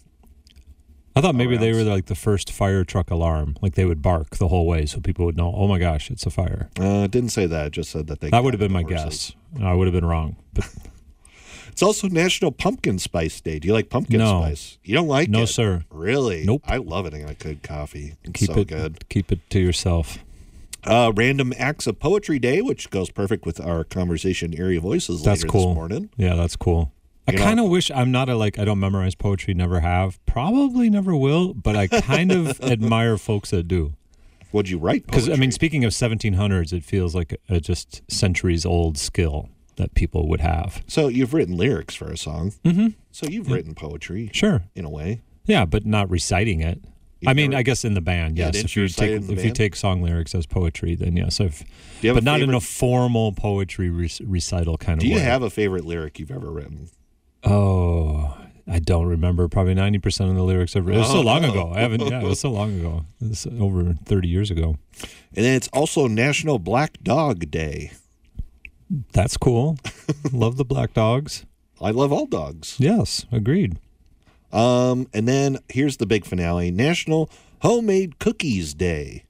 I thought maybe they were like the first fire truck alarm. Like they would bark the whole way so people would know, oh my gosh, it's a fire. It didn't say that. It just said that they... That would have been my guess. I would have been wrong. But it's also National Pumpkin Spice Day. Do you like pumpkin spice? You don't like it? No, sir. Really? Nope. I love it in a good coffee. It's so good. Keep it to yourself. Random Acts of Poetry Day, which goes perfect with our conversation Area Voices later this morning. Yeah, that's cool. I kind of wish I'm not I don't memorize poetry, never have, probably never will, but I kind of admire folks that do. Would you write poetry? Because, I mean, speaking of 1700s, it feels like a just centuries-old skill that people would have. So you've written lyrics for a song. Mm-hmm. So you've written poetry. Sure. In a way. Yeah, but not reciting it. I guess in the band, yes. If you take song lyrics as poetry, then yes. But not in a formal poetry recital kind of way. Do you have a favorite lyric you've ever written? Oh, I don't remember. Probably 90% of the lyrics I've written. It was so long ago. It was so long ago. It was over 30 years ago. And then it's also National Black Dog Day. That's cool. Love the black dogs. I love all dogs. Yes, agreed. And then here's the big finale, National Homemade Cookies Day.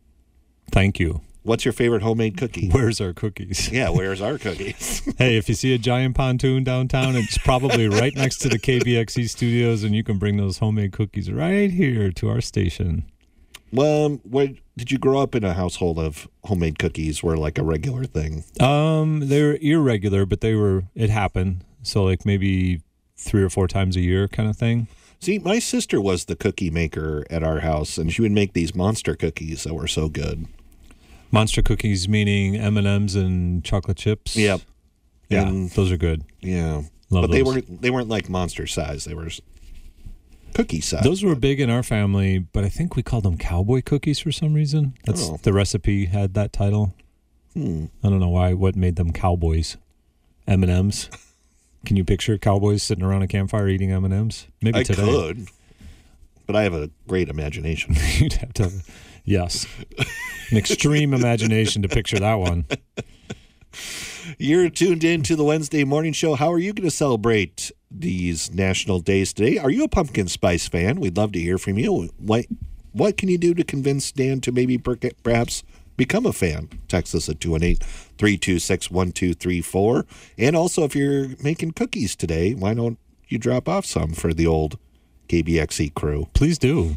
Thank you. What's your favorite homemade cookie? Where's our cookies? Yeah, where's our cookies? Hey, if you see a giant pontoon downtown, it's probably right next to the KBXE studios, and you can bring those homemade cookies right here to our station. Well, did you grow up in a household of homemade cookies were like a regular thing? They were irregular, but it happened. So like maybe 3 or 4 times a year kind of thing. See, my sister was the cookie maker at our house, and she would make these monster cookies that were so good. Monster cookies meaning M&Ms and chocolate chips? Yep. Yeah, and those are good. Yeah. Love but those. they weren't like monster size. They were cookie set. Those were big in our family, but I think we called them cowboy cookies for some reason. That's the recipe had that title. I don't know why. What made them cowboys? M&Ms. Can you picture cowboys sitting around a campfire eating M&Ms? Maybe today. I could, but I have a great imagination. You'd have to, yes, an extreme imagination to picture that one. You're tuned in to the Wednesday Morning Show. How are you going to celebrate these national days today? Are you a pumpkin spice fan? We'd love to hear from you. What can you do to convince Dan to maybe perhaps become a fan? Text us at 218-326-1234. And also, if you're making cookies today, why don't you drop off some for the old KBXE crew? Please do.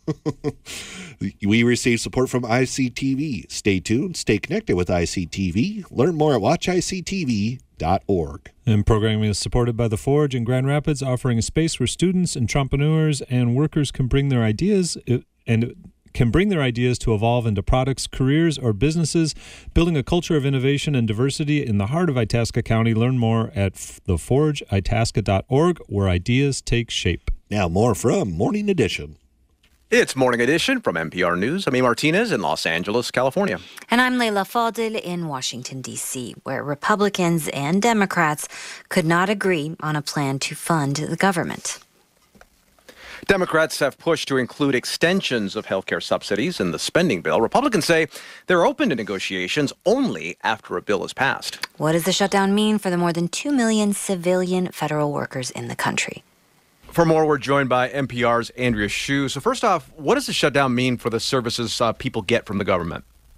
We receive support from ICTV. Stay tuned. Stay connected with ICTV. Learn more at watchictv.org. And programming is supported by The Forge in Grand Rapids, offering a space where students, entrepreneurs, and workers can bring their ideas to evolve into products, careers, or businesses, building a culture of innovation and diversity in the heart of Itasca County. Learn more at theforgeitasca.org, where ideas take shape. Now more from Morning Edition. It's Morning Edition from NPR News. I'm E. Martinez in Los Angeles, California. And I'm Leila Fadel in Washington, D.C., where Republicans and Democrats could not agree on a plan to fund the government. Democrats have pushed to include extensions of health care subsidies in the spending bill. Republicans say they're open to negotiations only after a bill is passed. What does the shutdown mean for the more than 2 million civilian federal workers in the country? For more, we're joined by NPR's Andrea Hsu. So first off, what does the shutdown mean for the services people get from the government?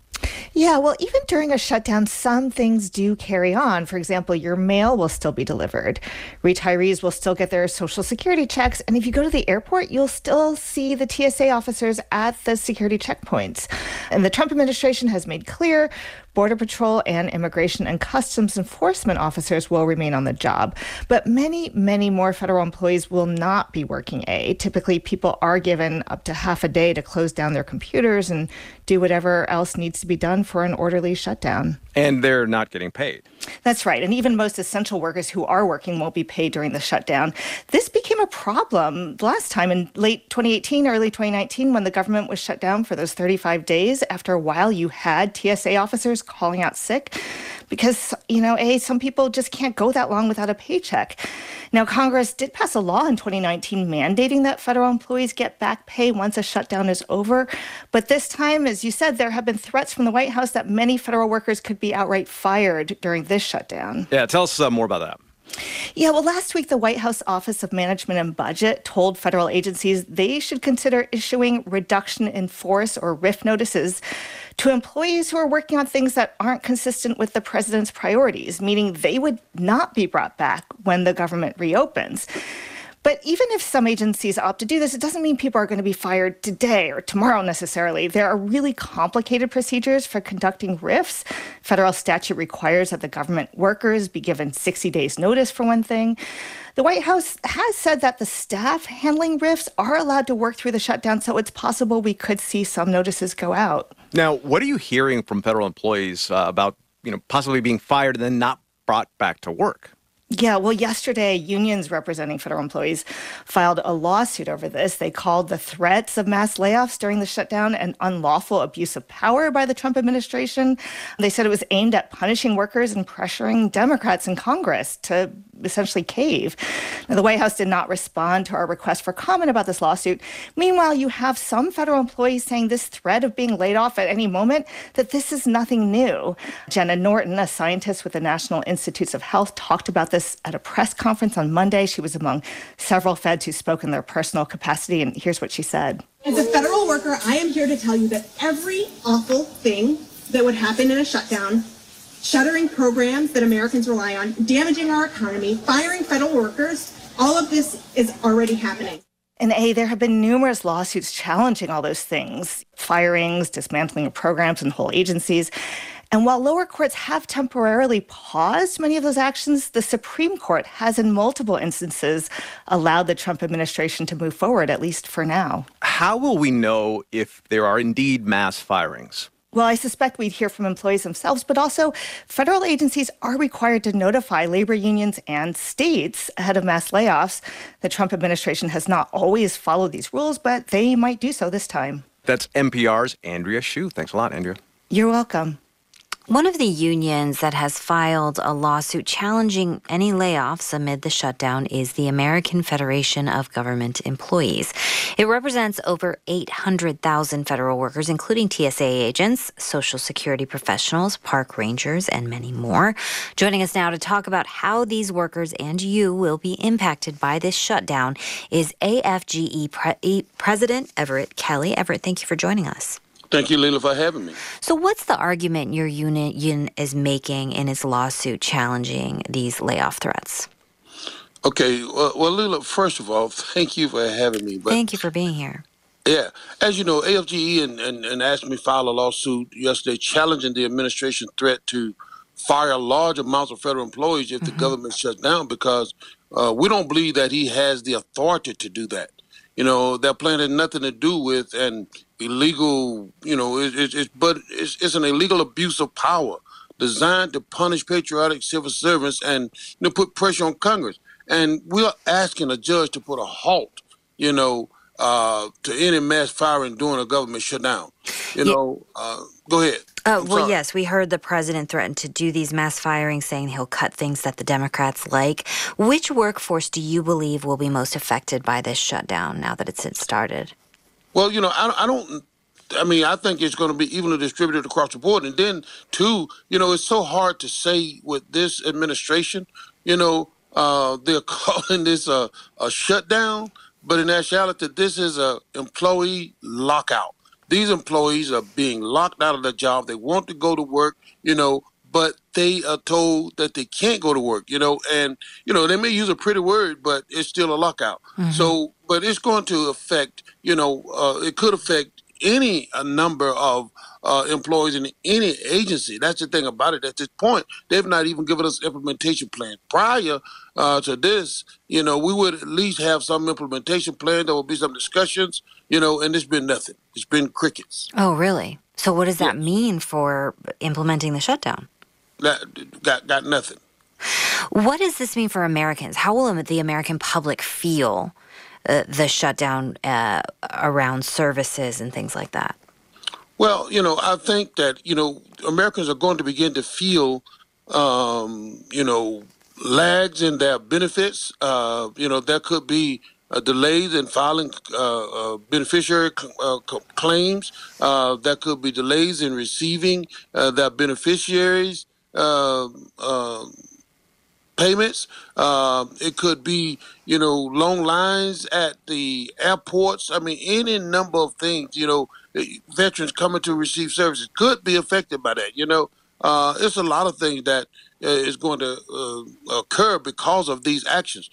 Yeah, well, even during a shutdown, some things do carry on. For example, your mail will still be delivered. Retirees will still get their Social Security checks. And if you go to the airport, you'll still see the TSA officers at the security checkpoints. And the Trump administration has made clear Border Patrol and Immigration and Customs Enforcement officers will remain on the job. But many, many more federal employees will not be working Typically, people are given up to half a day to close down their computers and do whatever else needs to be done for an orderly shutdown. And they're not getting paid. That's right. And even most essential workers who are working won't be paid during the shutdown. This became a problem last time in late 2018, early 2019, when the government was shut down for those 35 days. After a while, you had TSA officers calling out sick because, some people just can't go that long without a paycheck. Now, Congress did pass a law in 2019 mandating that federal employees get back pay once a shutdown is over. But this time, as you said, there have been threats from the White House that many federal workers could be outright fired during this shutdown. Yeah, tell us more about that. Yeah, well, last week, the White House Office of Management and Budget told federal agencies they should consider issuing reduction in force or RIF notices to employees who are working on things that aren't consistent with the president's priorities, meaning they would not be brought back when the government reopens. But even if some agencies opt to do this, it doesn't mean people are going to be fired today or tomorrow necessarily. There are really complicated procedures for conducting RIFs. Federal statute requires that the government workers be given 60 days notice, for one thing. The White House has said that the staff handling RIFs are allowed to work through the shutdown, so it's possible we could see some notices go out. Now, what are you hearing from federal employees about, possibly being fired and then not brought back to work? Yeah, well, yesterday, unions representing federal employees filed a lawsuit over this. They called the threats of mass layoffs during the shutdown an unlawful abuse of power by the Trump administration. They said it was aimed at punishing workers and pressuring Democrats in Congress to essentially cave. Now, the White House did not respond to our request for comment about this lawsuit. Meanwhile, you have some federal employees saying this threat of being laid off at any moment, that this is nothing new. Jenna Norton, a scientist with the National Institutes of Health, talked about this at a press conference on Monday. She was among several feds who spoke in their personal capacity, and here's what she said. As a federal worker, I am here to tell you that every awful thing that would happen in a shutdown, shuttering programs that Americans rely on, damaging our economy, firing federal workers, all of this is already happening. And there have been numerous lawsuits challenging all those things, firings, dismantling of programs and whole agencies. And while lower courts have temporarily paused many of those actions, the Supreme Court has in multiple instances allowed the Trump administration to move forward, at least for now. How will we know if there are indeed mass firings? Well, I suspect we'd hear from employees themselves, but also federal agencies are required to notify labor unions and states ahead of mass layoffs. The Trump administration has not always followed these rules, but they might do so this time. That's NPR's Andrea Hsu. Thanks a lot, Andrea. You're welcome. One of the unions that has filed a lawsuit challenging any layoffs amid the shutdown is the American Federation of Government Employees. It represents over 800,000 federal workers, including TSA agents, Social Security professionals, park rangers, and many more. Joining us now to talk about how these workers and you will be impacted by this shutdown is AFGE President Everett Kelly. Everett, thank you for joining us. Thank you, Leila, for having me. So what's the argument your union is making in its lawsuit challenging these layoff threats? Okay, well, Leila, first of all, thank you for having me. But thank you for being here. Yeah. As you know, AFGE and asked me to file a lawsuit yesterday challenging the administration's threat to fire large amounts of federal employees if the government shuts down, because we don't believe that he has the authority to do that. You know, that plan had nothing to do with an illegal, it's an illegal abuse of power designed to punish patriotic civil servants and, put pressure on Congress. And we are asking a judge to put a halt, to any mass firing during a government shutdown. Go ahead. Well, yes, we heard the president threaten to do these mass firings, saying he'll cut things that the Democrats like. Which workforce do you believe will be most affected by this shutdown now that it's started? Well, I think it's going to be evenly distributed across the board. And then, too, it's so hard to say with this administration, they're calling this a shutdown, but in actuality, this is a employee lockout. These employees are being locked out of their job. They want to go to work, but they are told that they can't go to work, and, they may use a pretty word, but it's still a lockout. So, but it's going to affect, it could affect any number of employees in any agency. That's the thing about it. At this point, they've not even given us implementation plan. Prior to this, we would at least have some implementation plan. There will be some discussions, and there's been nothing. It's been crickets. Oh, really? So what does that mean for implementing the shutdown? Got nothing. What does this mean for Americans? How will the American public feel the shutdown around services and things like that? Well, I think that, Americans are going to begin to feel, lags in their benefits. There could be delays in filing beneficiary claims. There could be delays in receiving their beneficiaries' payments. It could be, long lines at the airports. I mean, any number of things, veterans coming to receive services could be affected by that. It's a lot of things that is going to occur because of these actions,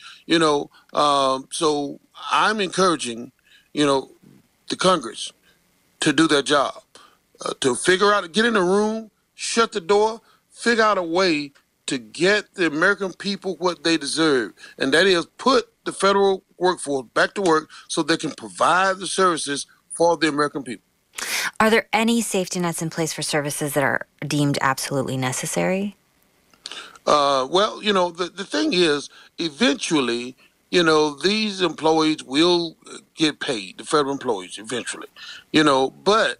so I'm encouraging, the Congress to do their job, to figure out, get in a room, shut the door, figure out a way to get the American people what they deserve, and that is put the federal workforce back to work so they can provide the services for the American people. Are there any safety nets in place for services that are deemed absolutely necessary? Well, the thing is, eventually, these employees will get paid, the federal employees, eventually, but,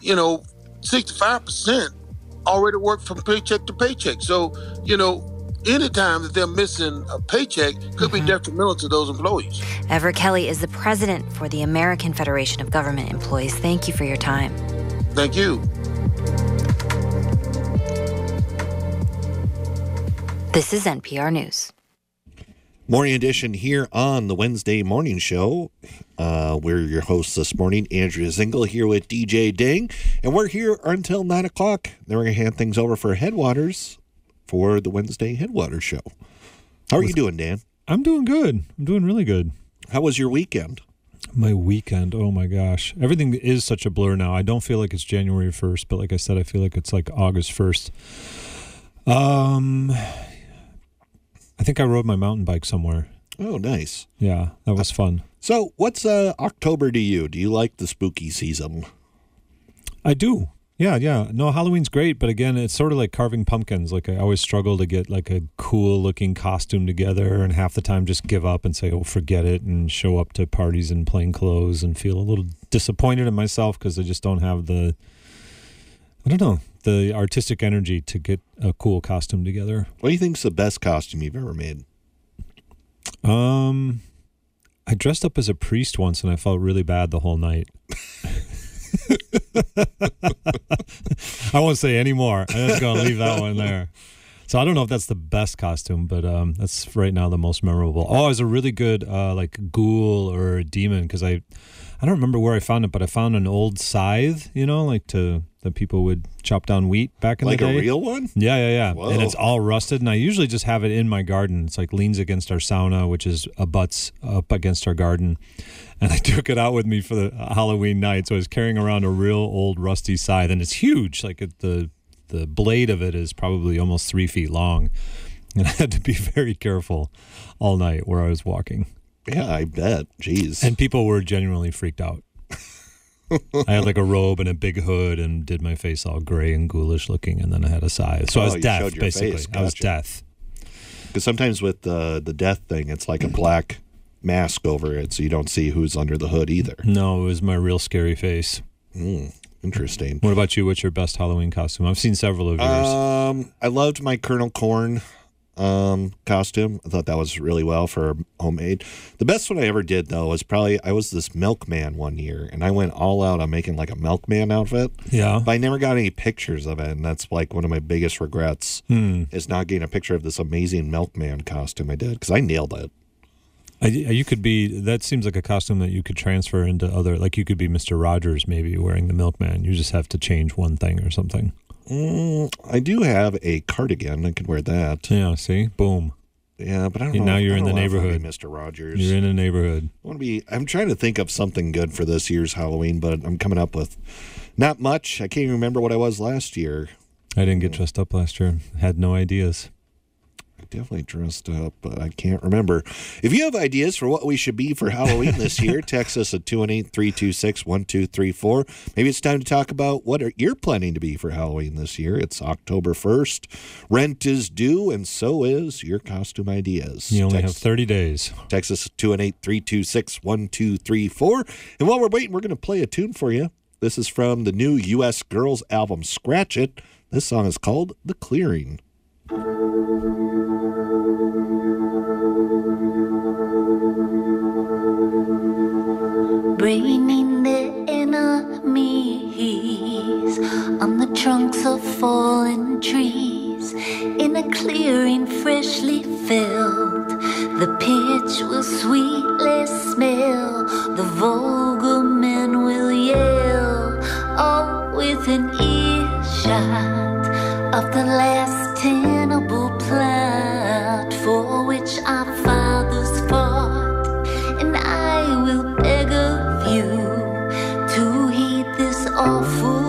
65% already work from paycheck to paycheck. So, anytime that they're missing a paycheck could be detrimental to those employees. Everett Kelly is the president for the American Federation of Government Employees. Thank you for your time. Thank you. This is NPR News. Morning edition here on the Wednesday morning show. We're your hosts this morning, Andrea Zingle here with DJ Ding, and we're here until 9 o'clock. Then we're going to hand things over for Headwaters for the Wednesday Headwaters show. How are you doing, Dan? I'm doing good. I'm doing really good. How was your weekend? My weekend, oh my gosh. Everything is such a blur now. I don't feel like it's January 1st, but like I said, I feel like it's like August 1st. I think I rode my mountain bike somewhere. Oh, nice. Yeah, that was fun. So what's October to you? Do you like the spooky season? I do. Yeah. No, Halloween's great, but again, it's sort of like carving pumpkins. Like I always struggle to get like a cool looking costume together, and half the time just give up and say, oh, forget it, and show up to parties in plain clothes and feel a little disappointed in myself because I just don't have the artistic energy to get a cool costume together. What do you think's the best costume you've ever made? I dressed up as a priest once and I felt really bad the whole night. I won't say any more. I'm just going to leave that one there. So I don't know if that's the best costume, but that's right now the most memorable. Oh, it was a really good like ghoul or a demon, because I don't remember where I found it, but I found an old scythe, like that people would chop down wheat back in the day. Like a real one? Yeah. Whoa. And it's all rusted, and I usually just have it in my garden. It's like leans against our sauna, which is abuts up against our garden. And I took it out with me for the Halloween night, so I was carrying around a real old rusty scythe, and it's huge. Like the blade of it is probably almost 3 feet long, and I had to be very careful all night where I was walking. Yeah, I bet. Jeez. And people were genuinely freaked out. I had like a robe and a big hood and did my face all gray and ghoulish looking, and then I had a scythe. So I was death, basically. Gotcha. I was death. Because sometimes with the death thing, it's like a black mask over it, so you don't see who's under the hood either. No, it was my real scary face. Interesting. What about you? What's your best Halloween costume? I've seen several of yours. I loved my Colonel Corn costume. I thought that was really well for homemade. The best one I ever did, though, was I was this milkman one year, and I went all out on making like a milkman outfit. Yeah. But I never got any pictures of it, and that's like one of my biggest regrets is not getting a picture of this amazing milkman costume I did, because I nailed it. You could be, that seems like a costume that you could transfer into other, like you could be Mr. Rogers maybe wearing the milkman. You just have to change one thing or something. I do have a cardigan. I could wear that. Yeah, see? Boom. Yeah, but I don't know. Now you're in the neighborhood. Mr. Rogers. You're in the neighborhood. I'm trying to think of something good for this year's Halloween, but I'm coming up with not much. I can't even remember what I was last year. I didn't get dressed up last year. Had no ideas. Definitely dressed up, but I can't remember. If you have ideas for what we should be for Halloween this year, text us at 218-326-1234. Maybe it's time to talk about what you're planning to be for Halloween this year. It's October 1st. Rent is due, and so is your costume ideas. You only have 30 days. Text us at 218-326-1234. And while we're waiting, we're going to play a tune for you. This is from the new U.S. Girls album, Scratch It. This song is called The Clearing. Raining the enemies on the trunks of fallen trees in a clearing freshly filled. The pitch will sweetly smell, the vulgar men will yell, all within earshot of the last tenable plot for which our fathers fought. And I will beg of you to heed this awful